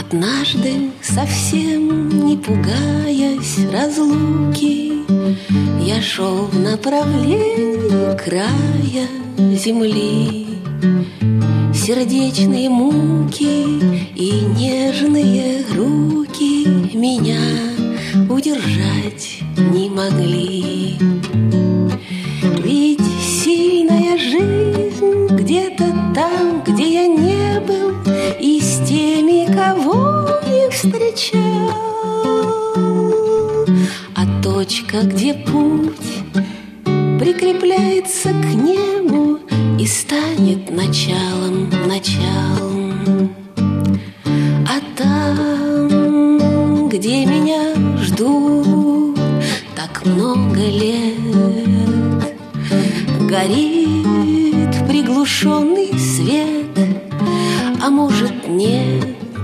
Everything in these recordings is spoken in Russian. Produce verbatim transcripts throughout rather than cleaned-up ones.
Однажды, совсем не пугаясь разлуки, я шел в направлении края земли. Сердечные муки и нежные руки меня удержать не могли. Ведь сильная жизнь где-то там, где я не был, и с теми, кого не встречал. А точка, где путь прикрепляется к небу и станет началом, началом. А там, где меня ждут так много лет, горит приглушенный свет, а может нет.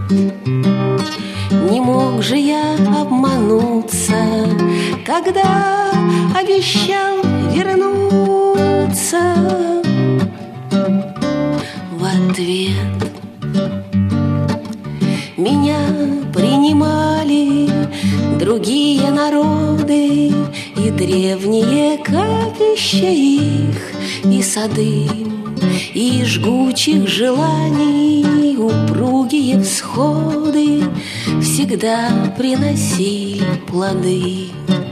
Не мог же я обмануться, когда обещал вернуться. В ответ меня принимали другие народы, и древние капища их, и сады, и жгучих желаний упругие всходы всегда приносили плоды.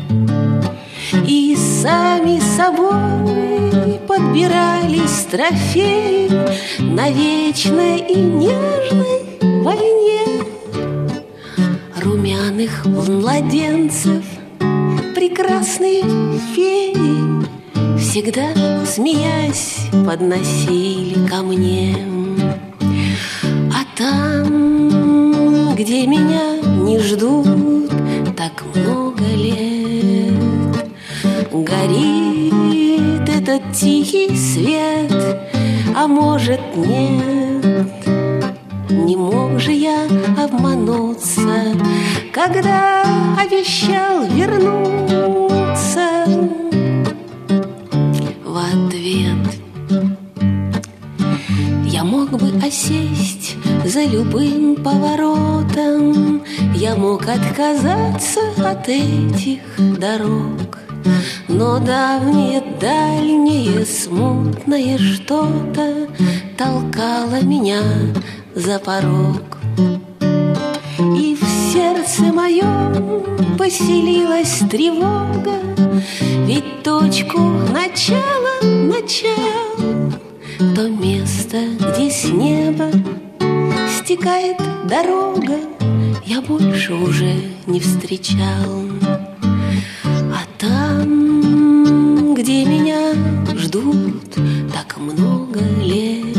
И сами собой подбирались трофеи на вечной и нежной войне. Румяных младенцев прекрасные феи всегда, смеясь, подносили ко мне. А там, где меня не ждут так много лет, горит этот тихий свет, а может нет. Не мог же я обмануться, когда обещал вернуться. В ответ я мог бы осесть за любым поворотом, я мог отказаться от этих дорог, но давнее, дальнее, смутное что-то толкало меня за порог. И в сердце моем поселилась тревога, ведь точку начала, начала, то место, где с неба стекает дорога, я больше уже не встречал. А там, где меня ждут так много лет,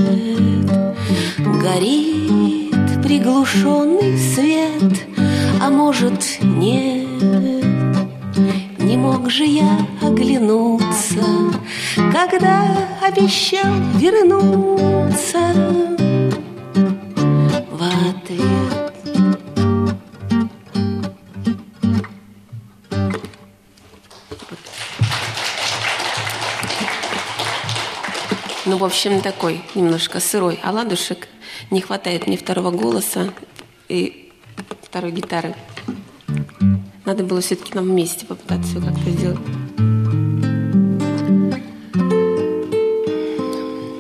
горит приглушенный свет, а может нет. Не мог же я оглянуться, когда обещал вернуться. В ответ ну, в общем, такой немножко сырой оладушек. Не хватает мне второго голоса и второй гитары. Надо было все-таки нам вместе попытаться все как-то сделать.